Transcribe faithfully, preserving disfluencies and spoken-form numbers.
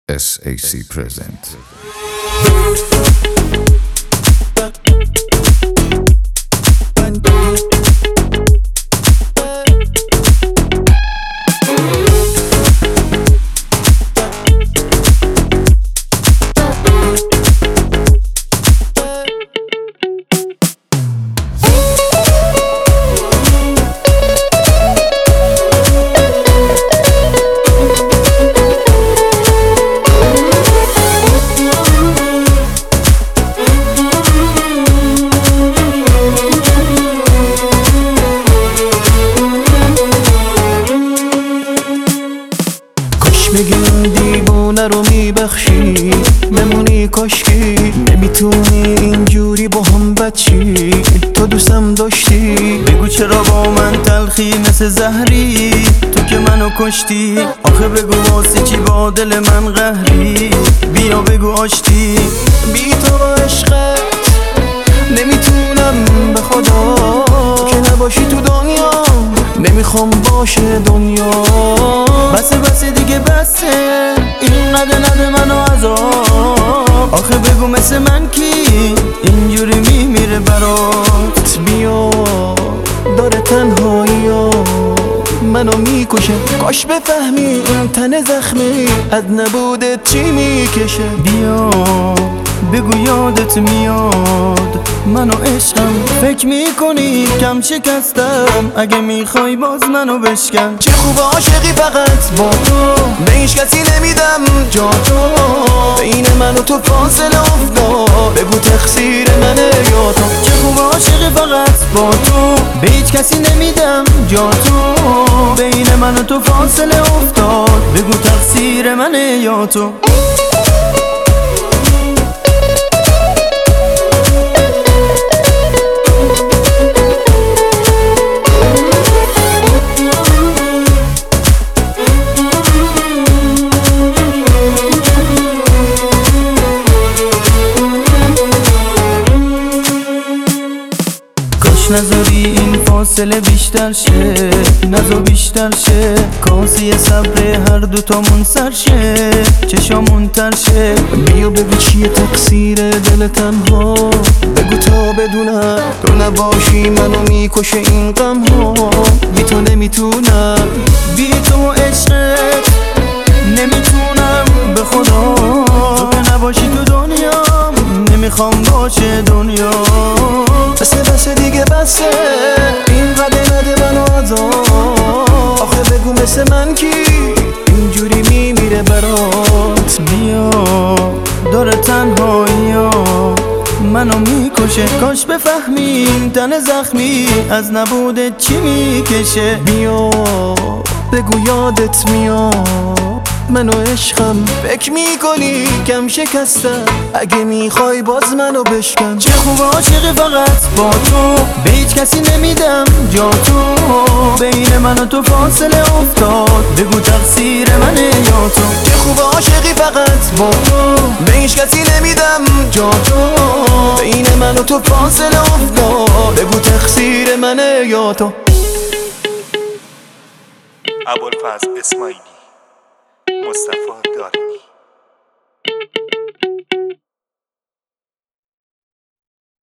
S A C present. میگم دیوانه رو میبخشی بمونی کاشکی نمیتونی اینجوری با هم بچی تو دوستم داشتی بگو چرا با من تلخی مثل زهری تو که منو کشتی آخه بگو واسه چی با دل من قهری بیا بگو آشتی بی تو عشقت نمیتونم به خدا که نباشی تو دنیا نمیخوام باشه دنیا بسه بسه دیگه بسه اینقدر نده منو عذاب آخه بگو مثل من کی اینجوری میمیره برات بیا داره تنهایی ها منو میکشه کاش بفهمی این تن زخمی از نبودت چی میکشه بیا بگو یادت میاد منو عشقم فکر میکنی کم شکستم اگه میخوای باز منو بشکن چه خوب عاشقی فقط با تو به هیچ کسی نمیدم جا تو بین من و تو فاصله افتاد بگو تقصیر منه یا تو چه خوب عاشقی فقط با تو به هیچ کسی نمیدم جا تو بین من و تو فاصله افتاد بگو تقصیر منه یا تو نذاری این فاصله بیشتر شه نذار بیشتر شه کاسه صبر هر دوتامون سر شه چشامون تر شه بیا بگو چیه تقصیر دل تنها بگو تا بدونم تو نباشی منو میکشه این غم ها بی تو نمیتونم بی تو عشقت نمیتونم به خدا تو که نباشی تو دنیا نمیخوام باشه دنیا بسه بسه دیگه بسه این قدر نده منو عذاب آخه بگو مثل من کی اینجوری میمیره برات بیا داره تنهایی ها منو میکشه کاش بفهمیم تن زخمی از نبودت چی میکشه بیا بگو یادت میاد منو عشقم فکر میکنی کم شکستم اگه میخوای باز منو بشکن چه خوب عاشقی فقط با تو به هیچ کسی نمیدم جا تو بین من و تو فاصله افتاد بگو تقصیر منه یا تو چه خوب عاشقی فقط با تو به هیچ کسی نمیدم جا تو بین من و تو فاصله افتاد بگو تقصیر منه یا تو ابوالفضل اسماعیلی مصطفی دارمی